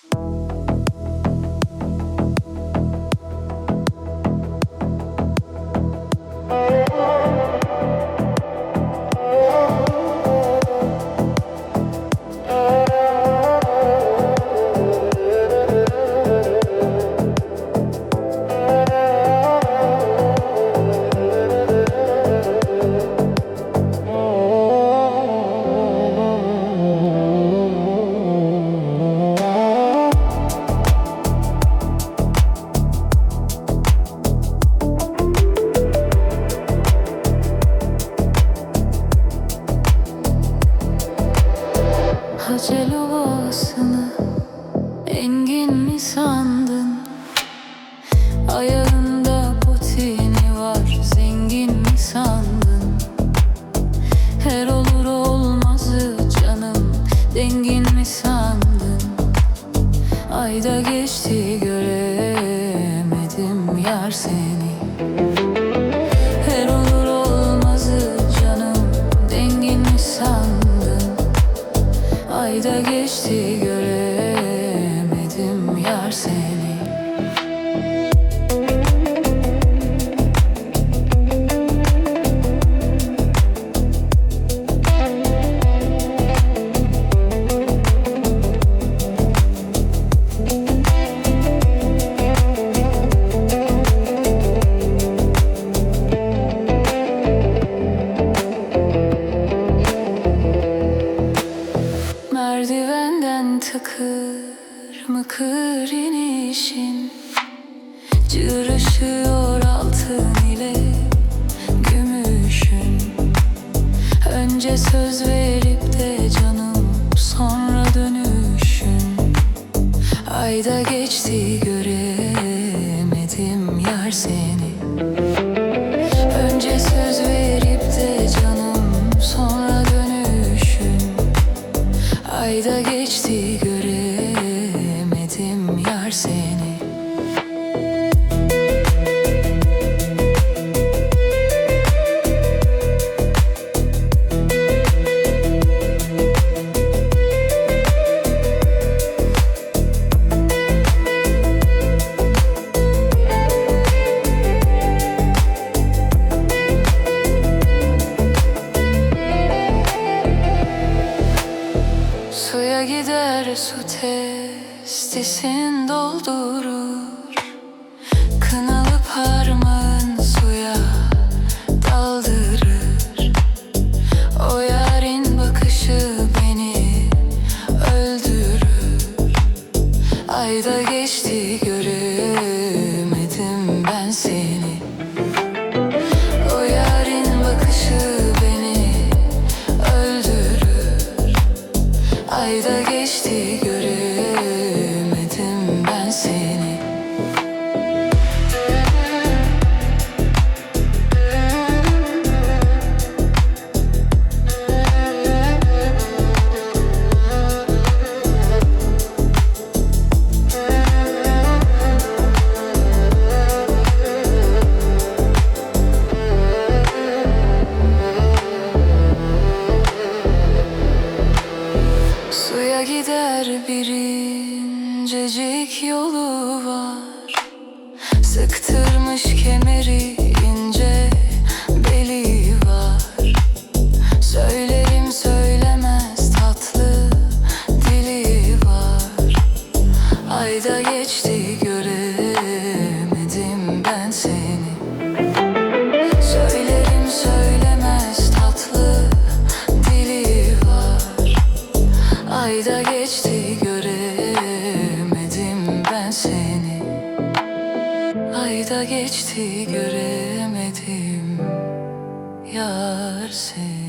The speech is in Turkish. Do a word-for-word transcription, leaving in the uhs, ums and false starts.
Acel ovasını engin mi sandın? Ayağında potini var, zengin mi sandın? Her olur olmazı canım, dengin mi sandın? Ayda geçti göremedim yar seni. Her olur olmazı canım, dengin mi sandın? Ayda geçti göremedim yar seni. Merdivenden tıkır mıkır inişin, cırışıyor altın ile gümüşün. Önce söz verip de canım sonra dönüşün. Ayda geçti göremedim yar seni. Önce söz verip de canım sonra dönüşün. Ayda geçti göremedim yar seni. Suya gider su testisin doldurur. Kınalı parmağın suya daldırır. O yarın bakışı beni öldürür. Ayda geçti göremedim ben seni. O yarın bakışı beni öldürür. Ayda geçti göremedim ben seni. Suya gider bir incecik yolu var. Sıktırmış kemeri ince beli var. Söylerim söylemez tatlı dili var. Ayda geçti göremedim ben seni. Söylerim söylemez tatlı dili var. Ayda geçti göremedim ben seni. Ayda geçti göremedim yar seni.